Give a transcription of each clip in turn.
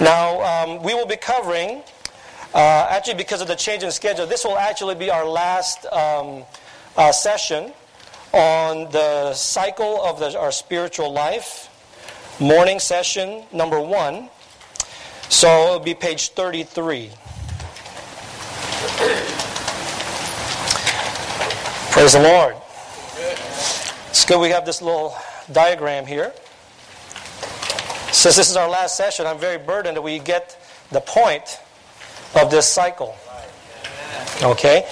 Now, we will be covering, actually because of the change in schedule, this will actually be our last session on the cycle of our spiritual life. Morning session number 1. So it will be page 33. Praise the Lord. It's good we have this little diagram here. Since this is our last session, I'm very burdened that we get the point of this cycle. Okay?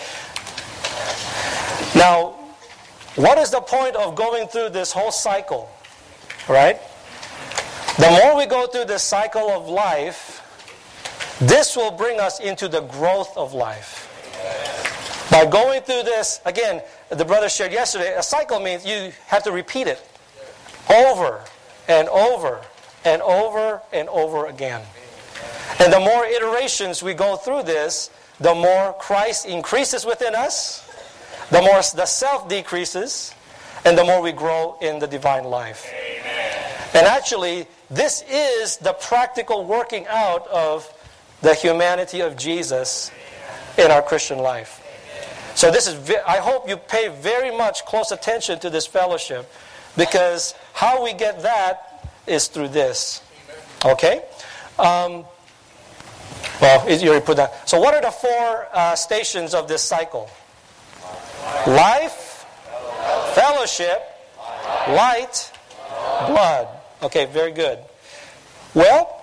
Now, what is the point of going through this whole cycle? Right? The more we go through this cycle of life, this will bring us into the growth of life. By going through this, again, the brother shared yesterday, a cycle means you have to repeat it over and over and over and over again. And the more iterations we go through this, the more Christ increases within us, the more the self decreases, and the more we grow in the divine life. And actually, this is the practical working out of the humanity of Jesus in our Christian life. So this is, I hope you pay very much close attention to this fellowship, because how we get that is through this. Okay? Well, you already put that. So what are the 4 stations of this cycle? Life, fellowship, light, blood. Okay, very good. Well,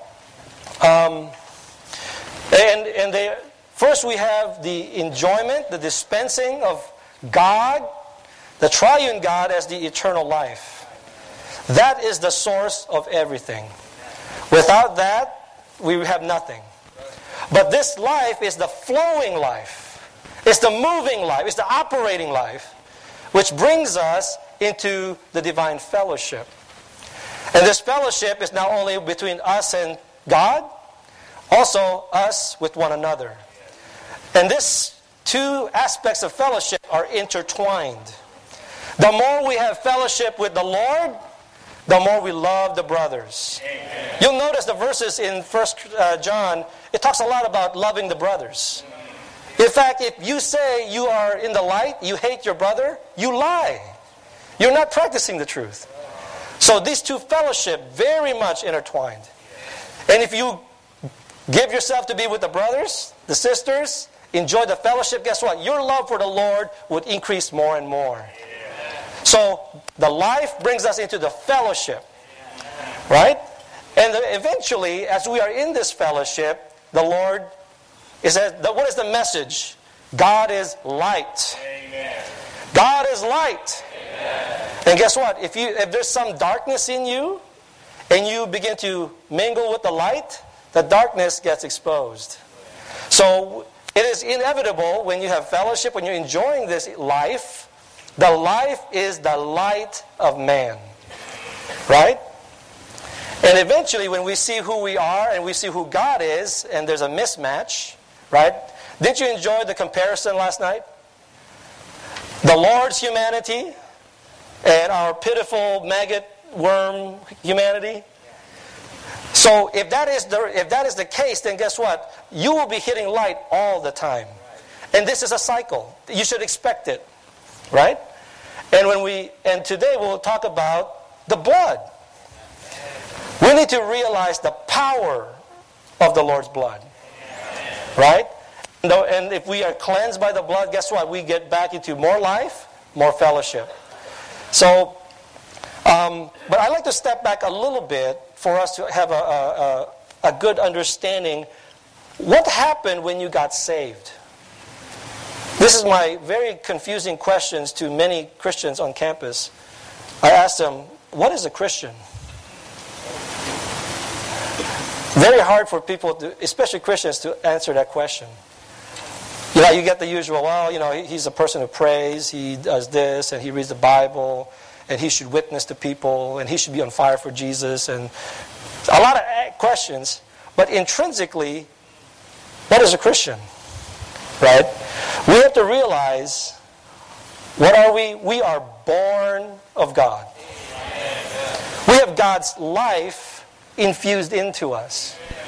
first we have the enjoyment, the dispensing of God, the triune God as the eternal life. That is the source of everything. Without that, we have nothing. But this life is the flowing life. It's the moving life. It's the operating life, which brings us into the divine fellowship. And this fellowship is not only between us and God, also us with one another. And these 2 aspects of fellowship are intertwined. The more we have fellowship with the Lord, the more we love the brothers. Amen. You'll notice the verses in 1 John, it talks a lot about loving the brothers. In fact, if you say you are in the light, you hate your brother, you lie. You're not practicing the truth. So these 2 fellowship very much intertwined. And if you give yourself to be with the brothers, the sisters, enjoy the fellowship, guess what? Your love for the Lord would increase more and more. So the life brings us into the fellowship. Right? And eventually, as we are in this fellowship, the Lord is, what is the message? God is light. Amen. God is light. Amen. And guess what? If there's some darkness in you, and you begin to mingle with the light, the darkness gets exposed. So it is inevitable when you have fellowship, when you're enjoying this life, the life is the light of man. Right? And eventually when we see who we are and we see who God is, and there's a mismatch, right? Didn't you enjoy the comparison last night? The Lord's humanity and our pitiful maggot worm humanity. So if that is the case, then guess what? You will be hitting light all the time. And this is a cycle. You should expect it. Right? And today we'll talk about the blood. We need to realize the power of the Lord's blood. Right? And if we are cleansed by the blood, guess what? We get back into more life, more fellowship. So, but I'd like to step back a little bit for us to have a good understanding. What happened when you got saved? This is my very confusing questions to many Christians on campus. I asked them, what is a Christian? Very hard for people, especially Christians, to answer that question. You get the usual, he's a person who prays, he does this, and he reads the Bible, and he should witness to people, and he should be on fire for Jesus, and a lot of questions. But intrinsically, what is a Christian? Right? We have to realize, what are we? We are born of God. We have God's life infused into us.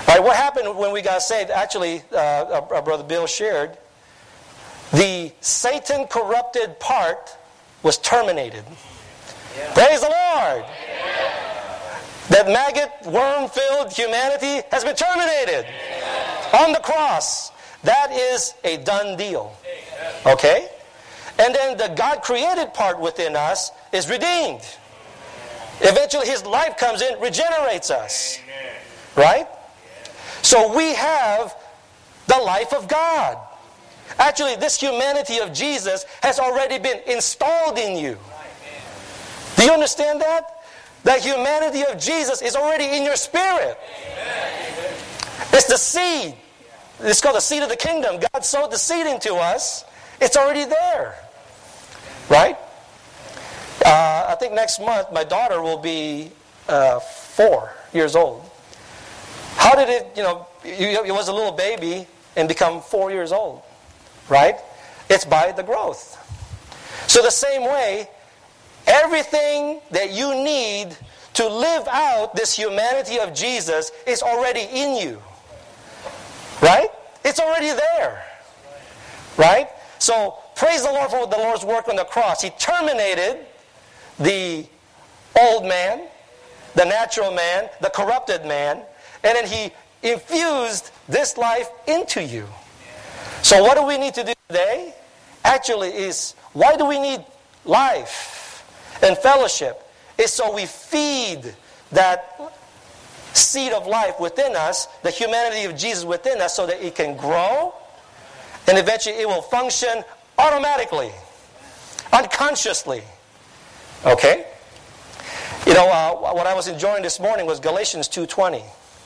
Right, what happened when we got saved? Actually, our brother Bill shared, the Satan-corrupted part was terminated. Yeah. Praise the Lord! Yeah. That maggot, worm-filled humanity has been terminated on the cross. That is a done deal. Okay? And then the God-created part within us is redeemed. Eventually His life comes in, regenerates us. Right? So we have the life of God. Actually, this humanity of Jesus has already been installed in you. Do you understand that? The humanity of Jesus is already in your spirit. It's the seed. It's called the seed of the kingdom. God sowed the seed into us. It's already there. Right? I think next month my daughter will be 4 years old. How did it, it was a little baby and become 4 years old, right? It's by the growth. So the same way, everything that you need to live out this humanity of Jesus is already in you, right? It's already there, right? So praise the Lord for the Lord's work on the cross. He terminated the old man, the natural man, the corrupted man, and then He infused this life into you. So what do we need to do today? Actually is, why do we need life and fellowship? It's so we feed that seed of life within us, the humanity of Jesus within us, so that it can grow, and eventually it will function automatically, unconsciously. Okay? What I was enjoying this morning was Galatians 2:20.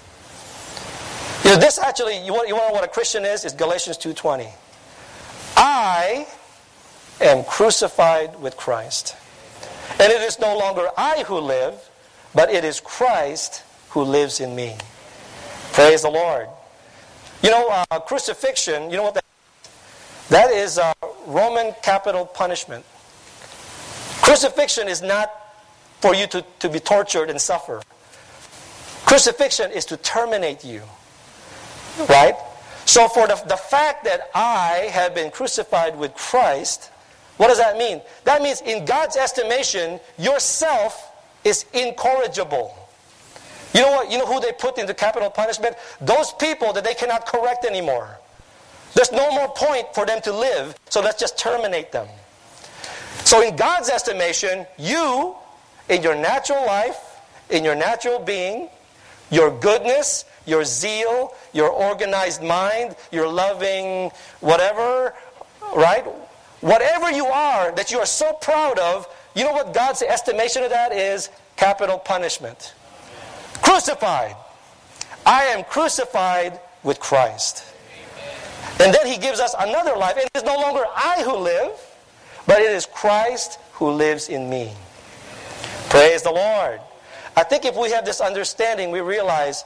This actually, you want to know what a Christian is? It's Galatians 2:20. I am crucified with Christ. And it is no longer I who live, but it is Christ who lives in me. Praise the Lord. Crucifixion, you know what that is? That is Roman capital punishment. Crucifixion is not for you to be tortured and suffer. Crucifixion is to terminate you. Right? So for the fact that I have been crucified with Christ, what does that mean? That means in God's estimation, yourself is incorrigible. You know what? You know who they put into capital punishment? Those people that they cannot correct anymore. There's no more point for them to live, so let's just terminate them. So in God's estimation, you, in your natural life, in your natural being, your goodness, your zeal, your organized mind, your loving whatever, right? Whatever you are that you are so proud of, you know what God's estimation of that is? Capital punishment. Crucified. I am crucified with Christ. And then He gives us another life. It is no longer I who live, but it is Christ who lives in me. Praise the Lord. I think if we have this understanding, we realize,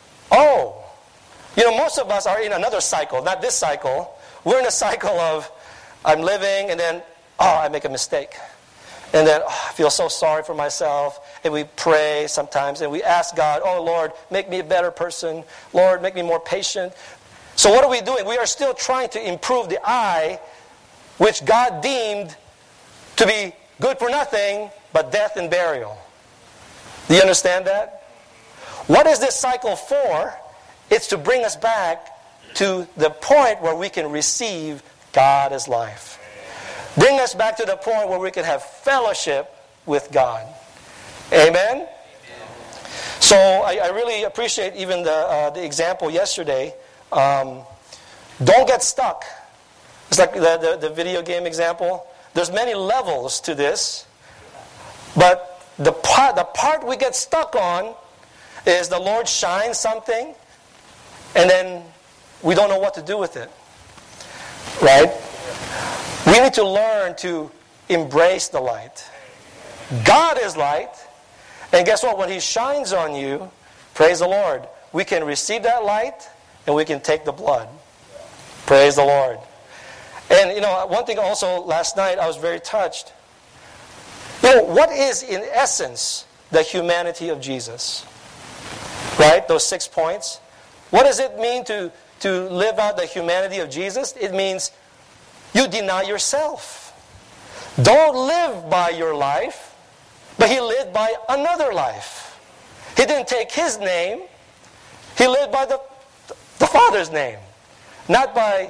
most of us are in another cycle, not this cycle. We're in a cycle of, I'm living, and then, I make a mistake. And then, I feel so sorry for myself. And we pray sometimes, and we ask God, Lord, make me a better person. Lord, make me more patient. So what are we doing? We are still trying to improve the I, which God deemed to be good for nothing, but death and burial. Do you understand that? What is this cycle for? It's to bring us back to the point where we can receive God as life. Bring us back to the point where we can have fellowship with God. Amen? So I really appreciate even the example yesterday. Don't get stuck. It's like the video game example. There's many levels to this. But the part we get stuck on is the Lord shines something, and then we don't know what to do with it. Right? We need to learn to embrace the light. God is light. And guess what? When He shines on you, praise the Lord, we can receive that light and we can take the blood. Praise the Lord. And one thing also last night I was very touched. What is in essence the humanity of Jesus? Right? Those 6 points. What does it mean to live out the humanity of Jesus? It means you deny yourself. Don't live by your life, but he lived by another life. He didn't take his name. He lived by the Father's name. Not by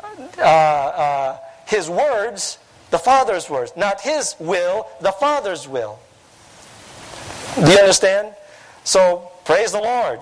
his words, the Father's words. Not his will, the Father's will. Do you understand? So, praise the Lord.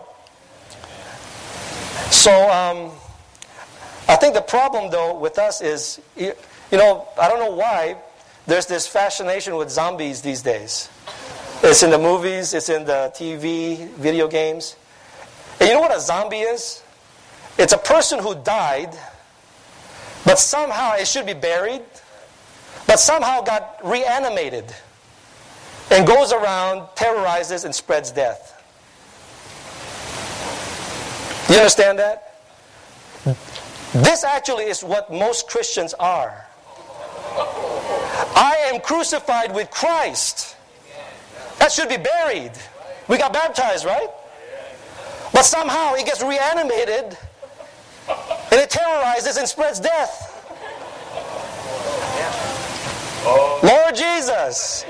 So, I think the problem, though, with us is, I don't know why, there's this fascination with zombies these days. It's in the movies, it's in the TV, video games. And you know what a zombie is? It's a person who died, but somehow it should be buried, but somehow got reanimated and goes around, terrorizes, and spreads death. You understand that? This actually is what most Christians are. I am crucified with Christ. That should be buried. We got baptized, right? But somehow it gets reanimated and it terrorizes and spreads death. Lord Jesus.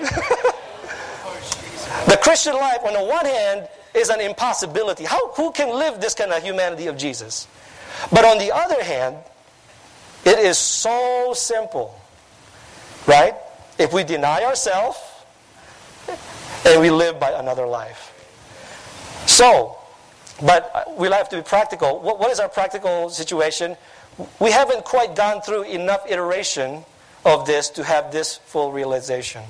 The Christian life, on the one hand, is an impossibility. Who can live this kind of humanity of Jesus? But on the other hand, it is so simple. Right? If we deny ourselves and we live by another life. So, but we'll have to be practical. What is our practical situation? We haven't quite gone through enough iteration of this to have this full realization.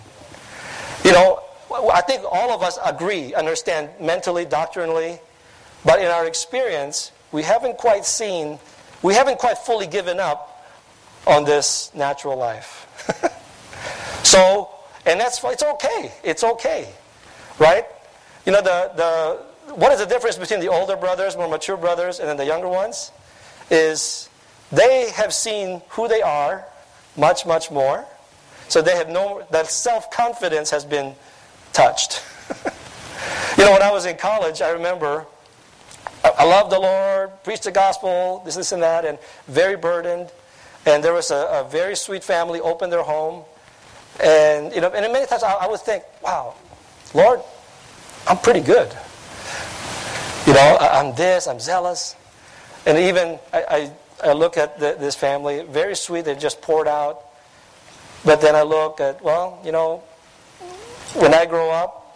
I think all of us agree, understand mentally, doctrinally, but in our experience, we haven't quite fully given up on this natural life. So, and it's okay. It's okay. Right? What is the difference between the older brothers, more mature brothers, and then the younger ones? Is they have seen who they are much, much more. So they have that self-confidence has been touched. When I was in college, I remember I loved the Lord, preached the gospel, this and that, and very burdened. And there was a very sweet family, opened their home. And and many times I would think, wow, Lord, I'm pretty good. I'm zealous. And even I look at this family, very sweet, they just poured out. But then I look at, when I grow up,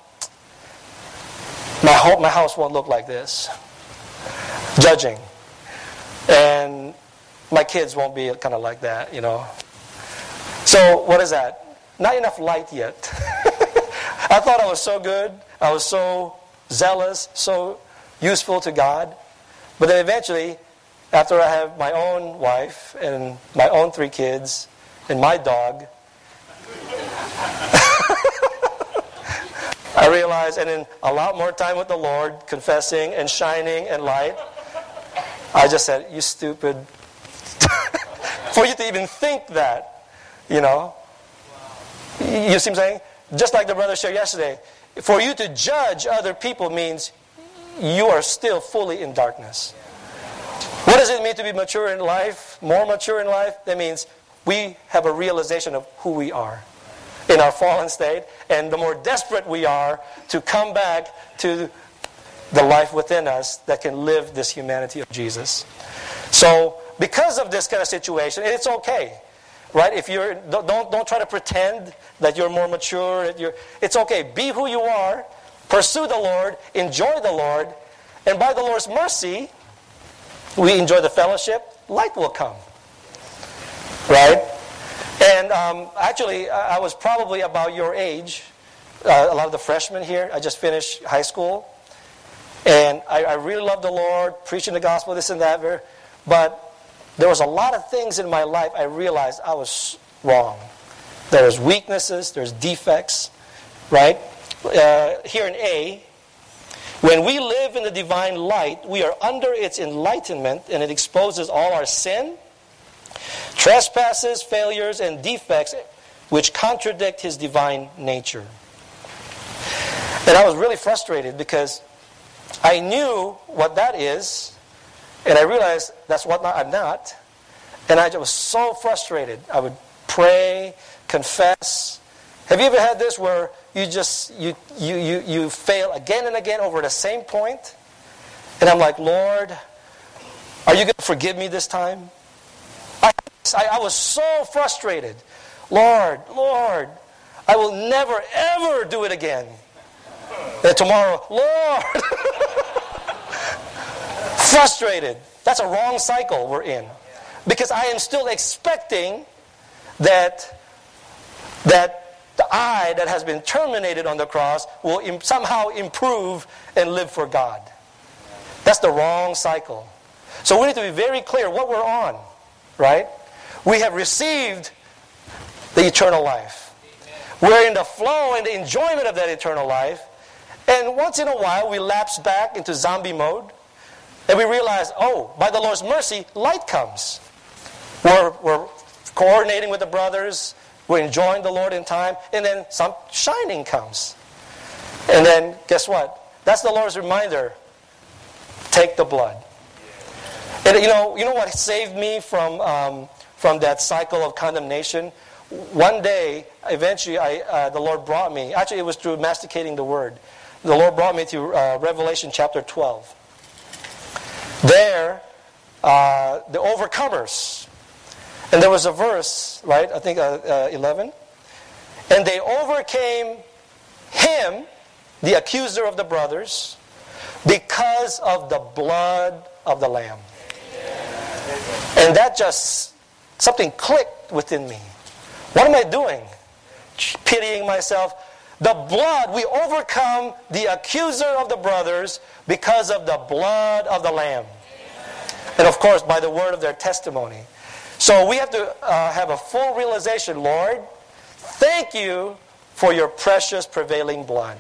my house won't look like this. Judging. And my kids won't be kind of like that, So what is that? Not enough light yet. I thought I was so good. I was so zealous, so useful to God. But then eventually, after I have my own wife and my own 3 kids and my dog, I realized, and then a lot more time with the Lord, confessing and shining and light, I just said, you stupid. For you to even think that, You see what I'm saying? Just like the brother shared yesterday, for you to judge other people means you are still fully in darkness. What does it mean to be mature in life, more mature in life? That means we have a realization of who we are in our fallen state, and the more desperate we are to come back to the life within us that can live this humanity of Jesus. So, because of this kind of situation, and it's okay, right? If you're don't try to pretend that you're more mature. It's okay. Be who you are. Pursue the Lord. Enjoy the Lord, and by the Lord's mercy, we enjoy the fellowship. Light will come, right? And actually, I was probably about your age. A lot of the freshmen here. I just finished high school, and I really loved the Lord, preaching the gospel, this and that. But there was a lot of things in my life I realized I was wrong. There's weaknesses, there's defects, right? Here in A, when we live in the divine light, we are under its enlightenment, and it exposes all our sin, trespasses, failures, and defects which contradict His divine nature. And I was really frustrated because I knew what that is, And I realized that's what I'm not. And I was so frustrated. I would pray, confess. Have you ever had this where you fail again and again over the same point? And I'm like, Lord, are you going to forgive me this time? I was so frustrated. Lord, I will never, ever do it again. And tomorrow, Lord. Frustrated. That's a wrong cycle we're in. Because I am still expecting that the I that has been terminated on the cross will somehow improve and live for God. That's the wrong cycle. So we need to be very clear what we're on, right? We have received the eternal life. We're in the flow and the enjoyment of that eternal life. And once in a while, we lapse back into zombie mode. And we realize, by the Lord's mercy, light comes. We're coordinating with the brothers. We're enjoying the Lord in time. And then some shining comes. And then, guess what? That's the Lord's reminder. Take the blood. And you know what saved me from that cycle of condemnation? One day, eventually, the Lord brought me. Actually, it was through masticating the Word. The Lord brought me to Revelation chapter 12. There, the overcomers. And there was a verse, right? I think 11. And they overcame him, the accuser of the brothers, because of the blood of the Lamb. And that just, something clicked within me. What am I doing? Pitying myself. The blood, we overcome the accuser of the brothers because of the blood of the Lamb. And of course, by the word of their testimony. So we have to have a full realization, Lord, thank you for your precious prevailing blood.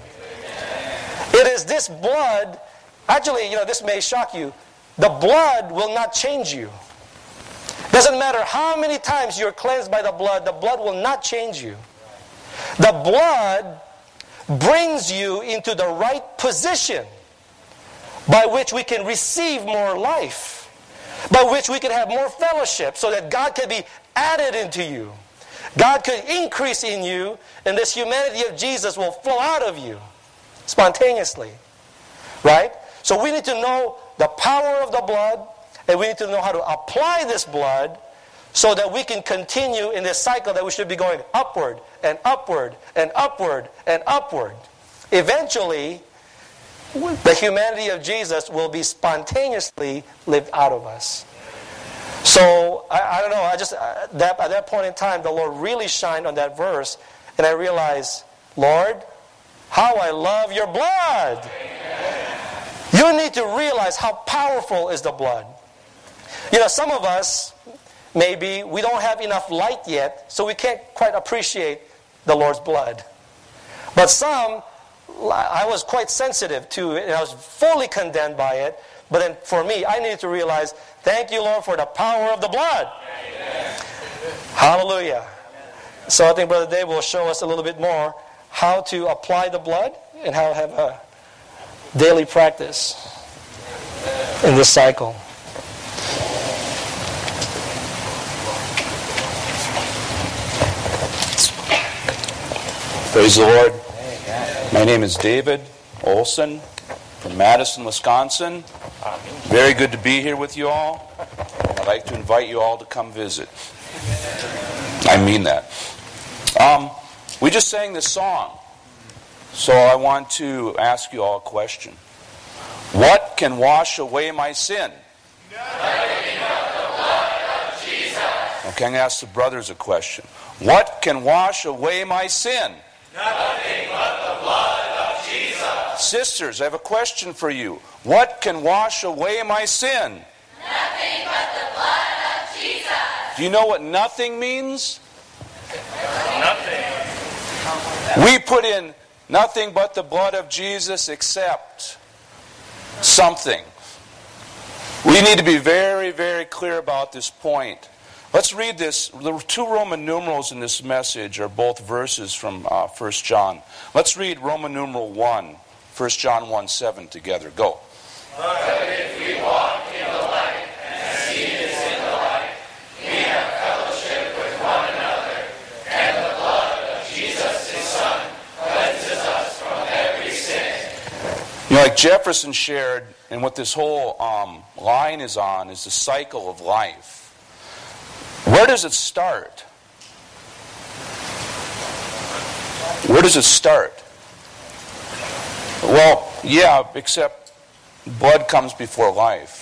It is this blood, actually, this may shock you, the blood will not change you. Doesn't matter how many times you're cleansed by the blood will not change you. The blood brings you into the right position by which we can receive more life, by which we can have more fellowship so that God can be added into you. God can increase in you, and this humanity of Jesus will flow out of you spontaneously. Right? So we need to know the power of the blood, and we need to know how to apply this blood so that we can continue in this cycle that we should be going upward and upward and upward and upward. Eventually, the humanity of Jesus will be spontaneously lived out of us. So, I don't know, at that point in time, the Lord really shined on that verse, and I realized, Lord, how I love your blood. Amen. You need to realize how powerful is the blood. Some of us, maybe, we don't have enough light yet, so we can't quite appreciate the Lord's blood. But some, I was quite sensitive to it, and I was fully condemned by it. But then for me, I needed to realize, thank you, Lord, for the power of the blood. Amen. Hallelujah. So I think Brother Dave will show us a little bit more how to apply the blood and how to have a daily practice in this cycle. Praise the Lord. My name is David Olson from Madison, Wisconsin. Very good to be here with you all. And I'd like to invite you all to come visit. I mean that. We just sang this song. So I want to ask you all a question. What can wash away my sin? Nothing but the blood of Jesus. Okay, I'm going to ask the brothers a question. What can wash away my sin? Nothing but the blood of Jesus. Sisters, I have a question for you. What can wash away my sin? Nothing but the blood of Jesus. Do you know what nothing means? Nothing. We put in nothing but the blood of Jesus except something. We need to be very, very clear about this point. Let's read this. The two Roman numerals in this message are both verses from 1 John. Let's read Roman numeral 1, 1 John 1:7 together. Go. But if we walk in the light What Jefferson shared and what this whole line is on is the cycle of life. Where does it start? Where does it start? Well, yeah, except blood comes before life.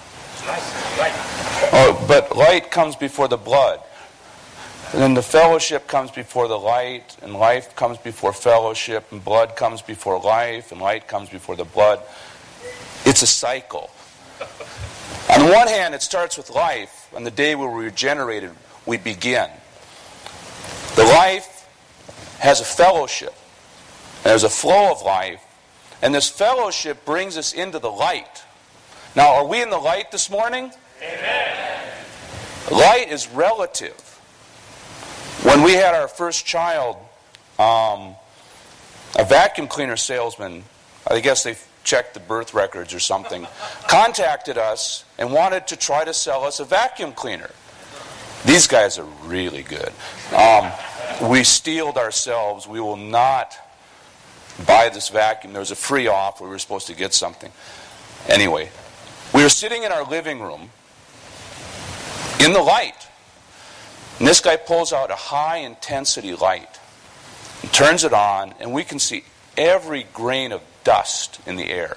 Oh, but light comes before the blood. And then the fellowship comes before the light, and life comes before fellowship, and blood comes before life, and light comes before the blood. It's a cycle. On the one hand, it starts with life. On the day we were regenerated, we begin. The life has a fellowship. There's a flow of life. And this fellowship brings us into the light. Now, are we in the light this morning? Amen. Light is relative. When we had our first child, a vacuum cleaner salesman, I guess they checked the birth records or something, contacted us and wanted to try to sell us a vacuum cleaner. These guys are really good. We steeled ourselves. We will not buy this vacuum. There was a free offer. We were supposed to get something. Anyway, we were sitting in our living room in the light. And this guy pulls out a high-intensity light and turns it on, and we can see every grain of dust in the air.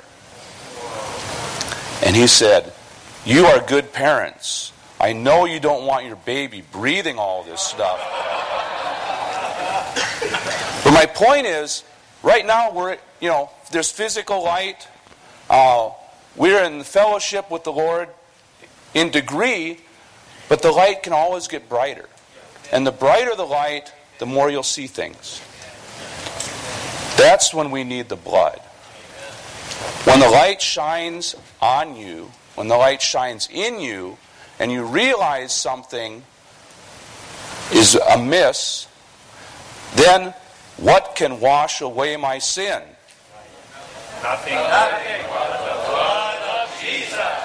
And he said, "You are good parents. I know you don't want your baby breathing all this stuff." But my point is, right now there's physical light. We're in fellowship with the Lord in degree, but the light can always get brighter. And the brighter the light, the more you'll see things. That's when we need the blood. When the light shines on you, when the light shines in you, and you realize something is amiss, then what can wash away my sin? Nothing but the blood of Jesus.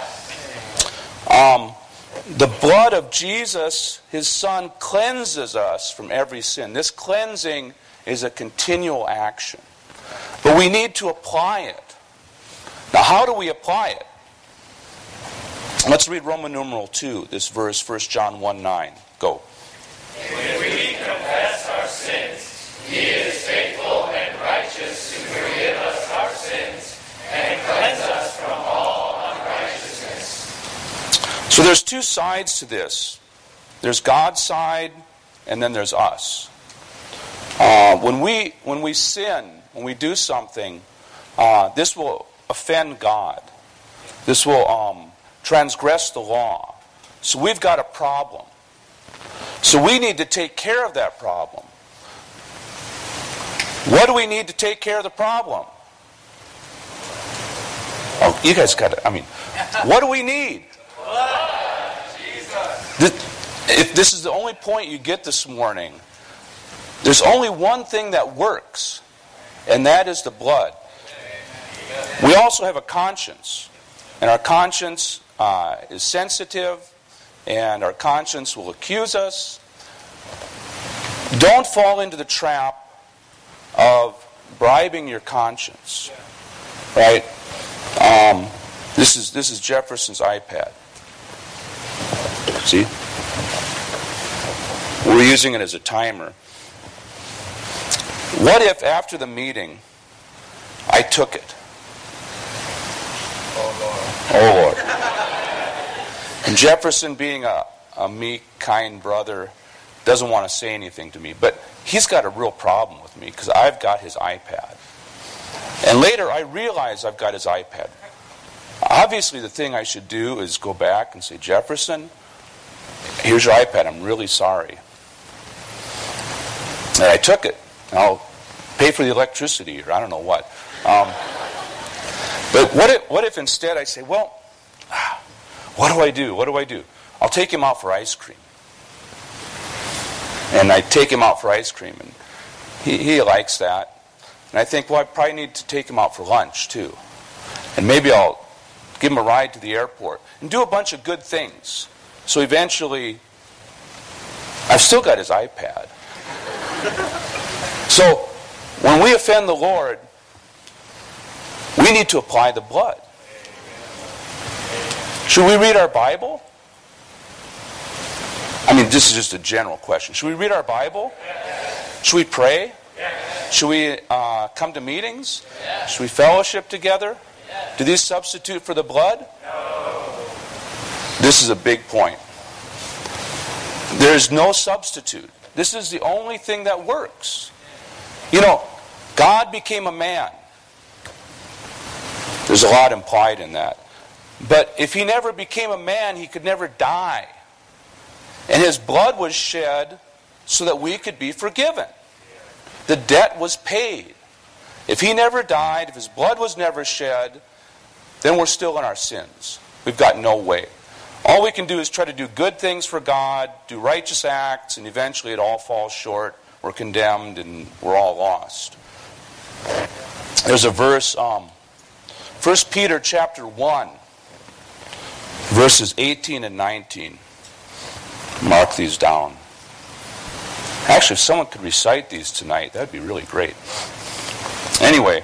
The blood of Jesus, His Son, cleanses us from every sin. This cleansing is a continual action. But we need to apply it. Now, how do we apply it? Let's read Roman numeral 2, this verse, 1 John 1:9. Go. When we confess our sins, He is faithful and righteous to forgive us our sins and cleanse us from all unrighteousness. So there's two sides to this. There's God's side, and then there's us. When we sin, when we do something, this will offend God. This will transgress the law. So we've got a problem. So we need to take care of that problem. What do we need to take care of the problem? Oh, you guys got it. What do we need? If this is the only point you get this morning, there's only one thing that works, and that is the blood. We also have a conscience, and our conscience is sensitive, and our conscience will accuse us. Don't fall into the trap of bribing your conscience, right? This is Jefferson's iPad. See? We're using it as a timer. What if after the meeting I took it? Oh Lord. And Jefferson, being a meek, kind brother, doesn't want to say anything to me. But he's got a real problem with me because I've got his iPad. And later I realize I've got his iPad. Obviously the thing I should do is go back and say, "Jefferson, here's your iPad. I'm really sorry." And I took it. And I'll pay for the electricity or I don't know what. But what if instead I say, "Well, what do I do? What do I do? I'll take him out for ice cream." And I take him out for ice cream, and he likes that. And I think, well, I probably need to take him out for lunch too. And maybe I'll give him a ride to the airport and do a bunch of good things. So eventually, I've still got his iPad. So when we offend the Lord, We need to apply the blood. Should we read our Bible? I mean, this is just a general question. Should we read our Bible? Should we pray? Should we come to meetings? Should we fellowship together? Do these substitute for the blood? This is a big point. There is no substitute. This is the only thing that works. You know, God became a man. There's a lot implied in that. But if he never became a man, he could never die. And his blood was shed so that we could be forgiven. The debt was paid. If he never died, if his blood was never shed, then we're still in our sins. We've got no way. All we can do is try to do good things for God, do righteous acts, and eventually it all falls short. We're condemned and we're all lost. There's a verse, 1 Peter chapter 1, verses 18 and 19. Mark these down. Actually, if someone could recite these tonight, that'd be really great. Anyway,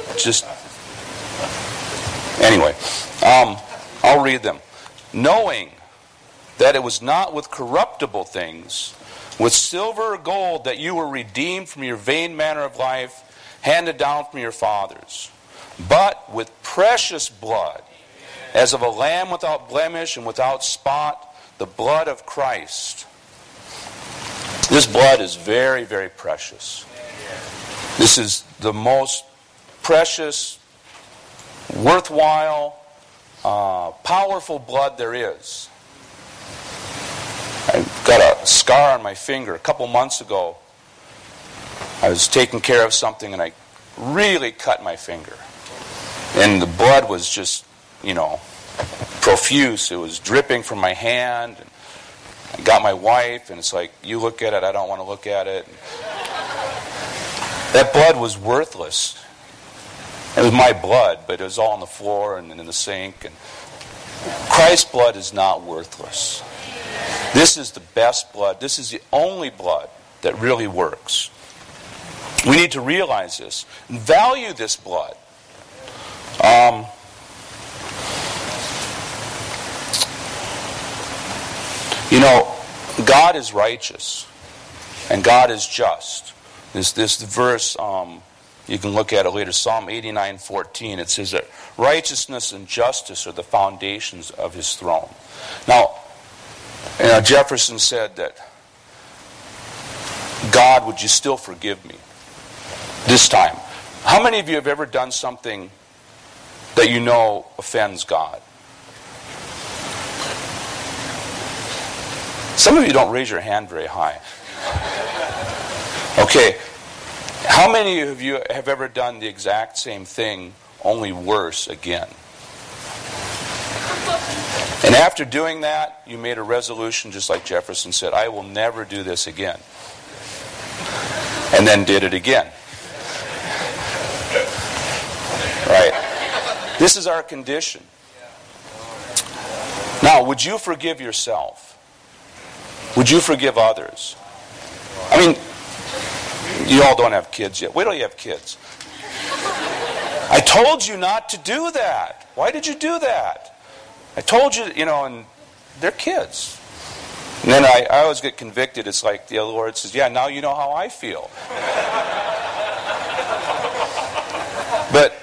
I'll read them. Knowing that it was not with corruptible things, with silver or gold, that you were redeemed from your vain manner of life, handed down from your fathers, but with precious blood, as of a lamb without blemish and without spot, the blood of Christ. This blood is very, very precious. This is the most precious, worthwhile, powerful blood there is. I've got a scar on my finger. A couple months ago, I was taking care of something and I really cut my finger. And the blood was just, profuse. It was dripping from my hand. And I got my wife, and it's like, you look at it, I don't want to look at it. That blood was worthless. It was my blood, but it was all on the floor and in the sink. And Christ's blood is not worthless. This is the best blood. This is the only blood that really works. We need to realize this and value this blood. God is righteous and God is just. This verse, you can look at it later, Psalm 89:14. It says that righteousness and justice are the foundations of his throne. Now, Jefferson said that, God, would you still forgive me this time? How many of you have ever done something that you know offends God? Some of you don't raise your hand very high. Okay, how many of you have ever done the exact same thing, only worse again? And after doing that, you made a resolution, just like Jefferson said, I will never do this again. And then did it again. Right. This is our condition. Now, would you forgive yourself? Would you forgive others? I mean, you all don't have kids yet. Wait till you have kids. I told you not to do that. Why did you do that? I told you, and they're kids. And then I always get convicted. It's like the Lord says, yeah, now you know how I feel. But,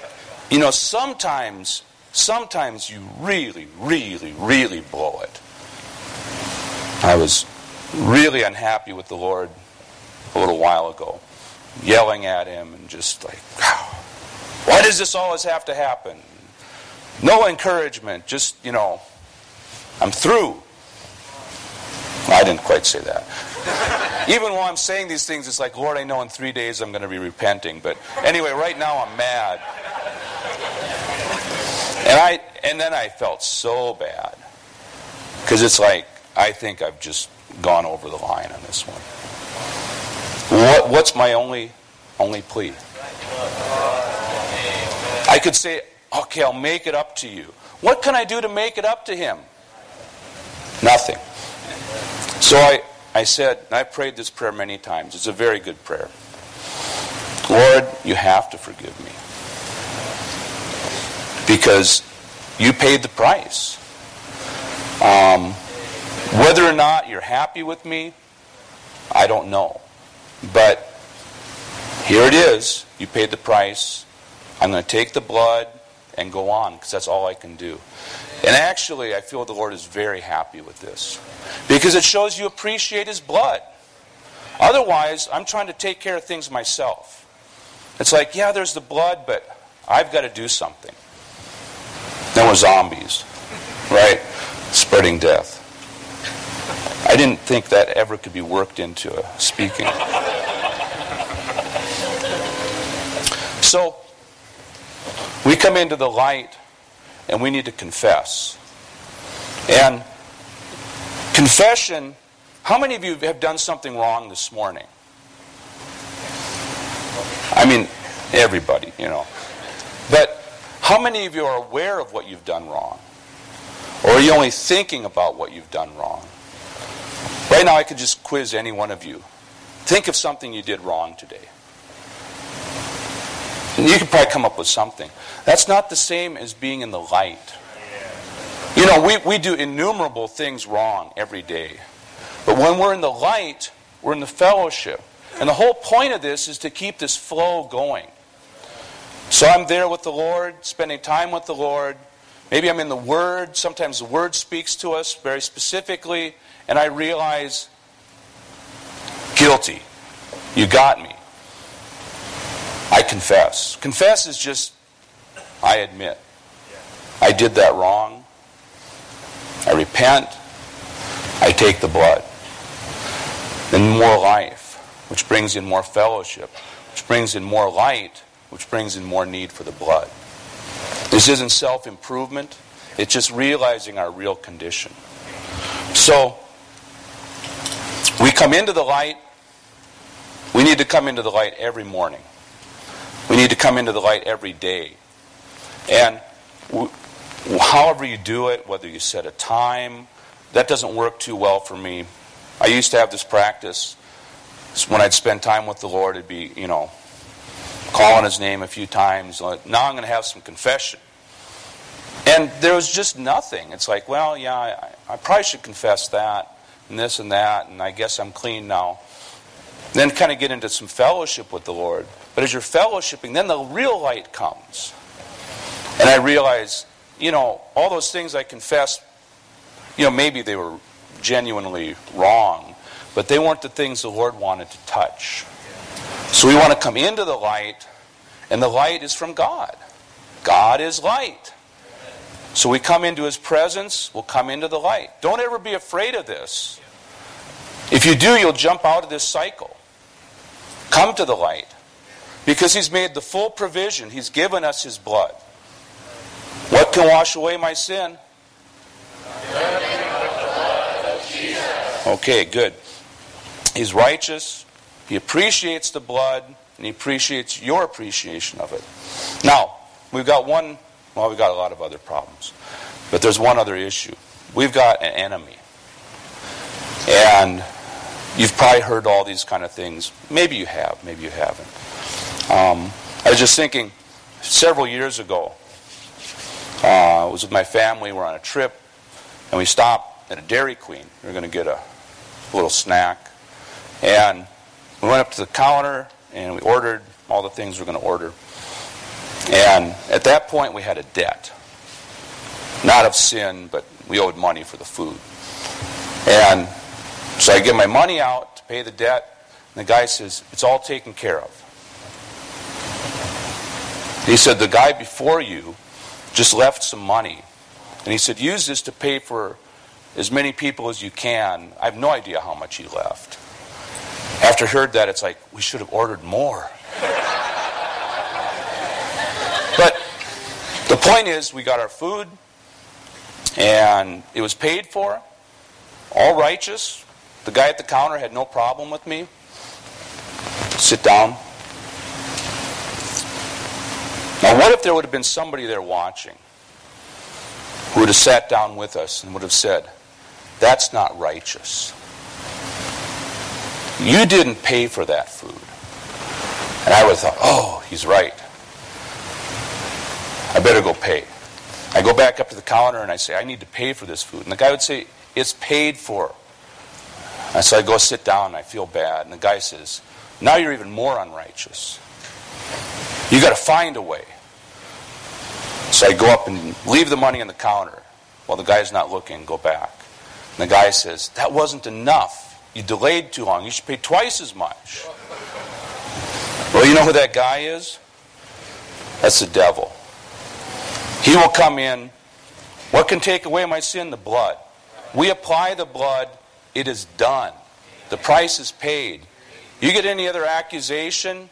sometimes you really, really, really blow it. I was really unhappy with the Lord a little while ago, yelling at him and just like, why does this always have to happen? No encouragement, just, I'm through. Well, I didn't quite say that. Even while I'm saying these things, it's like, Lord, I know in 3 days I'm going to be repenting. But anyway, right now I'm mad. And then I felt so bad. Because it's like, I think I've just gone over the line on this one. What's my only plea? I could say, okay, I'll make it up to you. What can I do to make it up to him? Nothing. So I said, and I prayed this prayer many times. It's a very good prayer. Lord, you have to forgive me. because you paid the price. Whether or not you're happy with me, I don't know. But here it is. You paid the price. I'm going to take the blood and go on, because that's all I can do. And actually, I feel the Lord is very happy with this, because it shows you appreciate His blood. Otherwise, I'm trying to take care of things myself. It's like, yeah, there's the blood, but I've got to do something. Then we're zombies, right? Spreading death. I didn't think that ever could be worked into speaking. So, we come into the light and we need to confess. And confession, how many of you have done something wrong this morning? I mean, everybody, But how many of you are aware of what you've done wrong? Or are you only thinking about what you've done wrong? Right now I could just quiz any one of you. Think of something you did wrong today. And you could probably come up with something. That's not the same as being in the light. We do innumerable things wrong every day. But when we're in the light, we're in the fellowship. And the whole point of this is to keep this flow going. So I'm there with the Lord, spending time with the Lord. Maybe I'm in the Word. Sometimes the Word speaks to us very specifically. And I realize, guilty. You got me. I confess. Confess is just, I admit. I did that wrong. I repent. I take the blood. Then more life, which brings in more fellowship, which brings in more light, which brings in more need for the blood. This isn't self-improvement. It's just realizing our real condition. So, we come into the light. We need to come into the light every morning. We need to come into the light every day. And however you do it, whether you set a time, that doesn't work too well for me. I used to have this practice. When I'd spend time with the Lord, it'd be, calling His name a few times. Now I'm going to have some confession. And there was just nothing. It's like, well, yeah, I probably should confess that, and this and that, and I guess I'm clean now. Then kind of get into some fellowship with the Lord. But as you're fellowshipping, then the real light comes. And I realize, all those things I confessed, maybe they were genuinely wrong, but they weren't the things the Lord wanted to touch. So we want to come into the light, and the light is from God. God is light. So we come into His presence, we'll come into the light. Don't ever be afraid of this. If you do, you'll jump out of this cycle. Come to the light. Because He's made the full provision. He's given us His blood. What can wash away my sin? Okay, good. He's righteous. He appreciates the blood, and He appreciates your appreciation of it. Now, we've got a lot of other problems. But there's one other issue. We've got an enemy. And you've probably heard all these kind of things. Maybe you have, maybe you haven't. I was just thinking, several years ago, I was with my family. We're on a trip, and we stopped at a Dairy Queen. We were going to get a little snack. And we went up to the counter, and we ordered all the things we were going to order. And at that point, we had a debt. Not of sin, but we owed money for the food. And so I get my money out to pay the debt, and the guy says, it's all taken care of. He said, the guy before you just left some money. And he said, use this to pay for as many people as you can. I have no idea how much he left. After I heard that, it's like, we should have ordered more. But the point is, we got our food, and it was paid for, all righteous. The guy at the counter had no problem with me. Sit down. Now, what if there would have been somebody there watching who would have sat down with us and would have said, that's not righteous. You didn't pay for that food. And I would have thought, oh, he's right. I better go pay. I go back up to the counter and I say, I need to pay for this food. And the guy would say, it's paid for. And so I go sit down and I feel bad. And the guy says, now you're even more unrighteous. You got to find a way. So I go up and leave the money on the counter while the guy's not looking and go back. And the guy says, that wasn't enough. You delayed too long. You should pay twice as much. Well, you know who that guy is? That's the devil. He will come in. What can take away my sin? The blood. We apply the blood. It is done. The price is paid. You get any other accusation,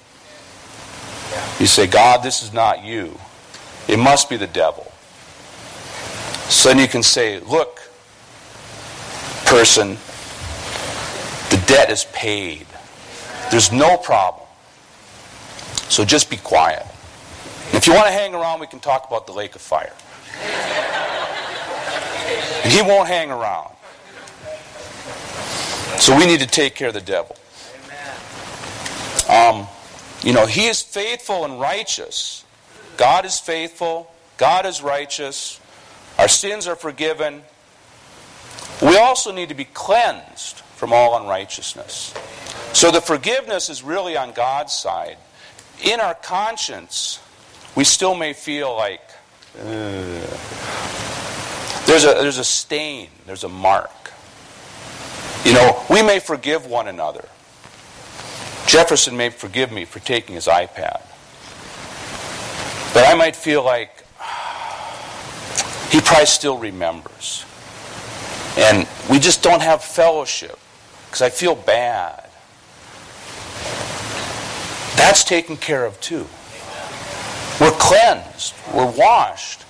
you say, God, this is not you. It must be the devil. So then you can say, look, person, the debt is paid. There's no problem. So just be quiet. If you want to hang around, we can talk about the lake of fire. And he won't hang around. So we need to take care of the devil. He is faithful and righteous. God is faithful. God is righteous. Our sins are forgiven. We also need to be cleansed from all unrighteousness. So the forgiveness is really on God's side. In our conscience, we still may feel like there's a stain, there's a mark. We may forgive one another. Jefferson may forgive me for taking his iPad. But I might feel like he probably still remembers. And we just don't have fellowship because I feel bad. That's taken care of too. We're cleansed. We're washed.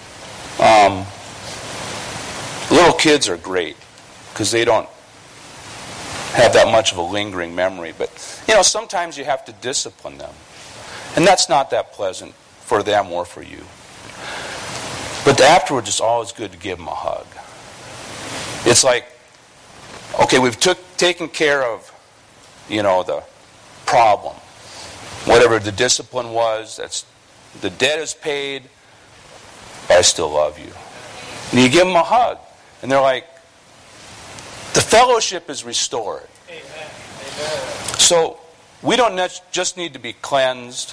Little kids are great because they don't have that much of a lingering memory. But, sometimes you have to discipline them. And that's not that pleasant for them or for you. But afterwards, it's always good to give them a hug. It's like, okay, we've taken care of, the problem. Whatever the discipline was, the debt is paid, but I still love you. And you give them a hug. And they're like, the fellowship is restored. Amen. Amen. So we don't just need to be cleansed.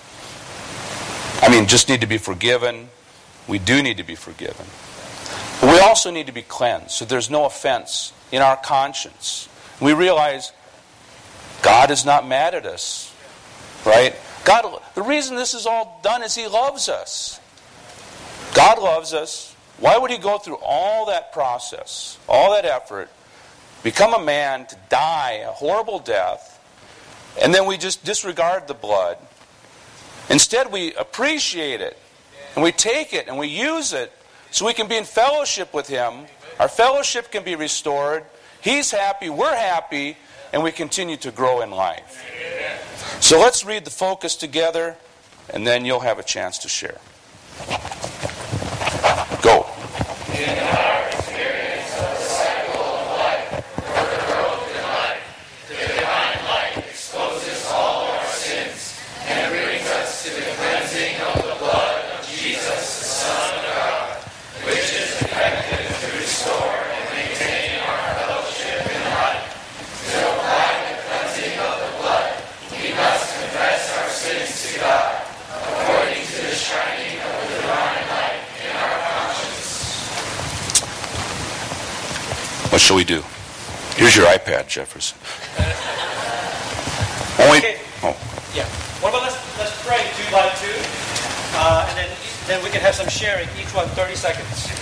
Just need to be forgiven. We do need to be forgiven. But we also need to be cleansed so there's no offense in our conscience. We realize God is not mad at us. Right? God, the reason this is all done is He loves us. God loves us. Why would He go through all that process, all that effort, become a man to die a horrible death, and then we just disregard the blood? Instead, we appreciate it, and we take it, and we use it, so we can be in fellowship with Him. Our fellowship can be restored. He's happy, we're happy, and we continue to grow in life. So let's read the focus together, and then you'll have a chance to share. Go. In our experience of the cycle of life, or the growth in life, the divine light exposes all our sins and brings us to the cleansing of the blood of Jesus, the Son of God, which is effective to restore and maintain our fellowship in life. To apply the cleansing of the blood, we must confess our sins to God, according to the shining of the divine light in our conscience. What shall we do? Here's your iPad, Jefferson. Okay. Yeah. What about let's pray 2 by 2, and then we can have some sharing. Each one 30 seconds.